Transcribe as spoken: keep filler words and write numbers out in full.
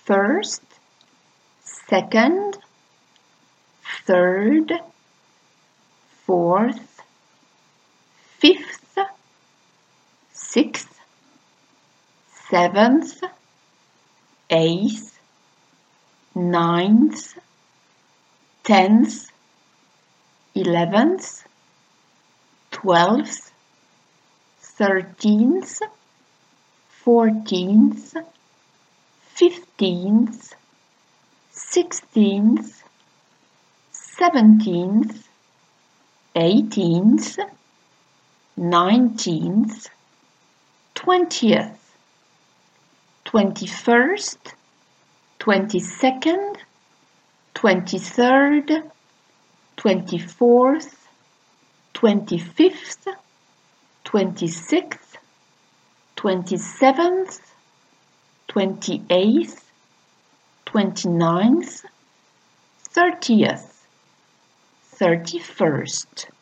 first, second, third, fourth, fifth, sixth, seventh, eighth, ninth, tenth, eleventh, twelfth, thirteenth, fourteenth, fifteenth, sixteenth, seventeenth, eighteenth, nineteenth, twentieth, twenty-first, twenty-second, twenty-third, twenty-fourth, twenty-fifth, twenty-sixth, twenty-seventh, twenty-eighth, twenty-ninth, thirtieth, thirty-first.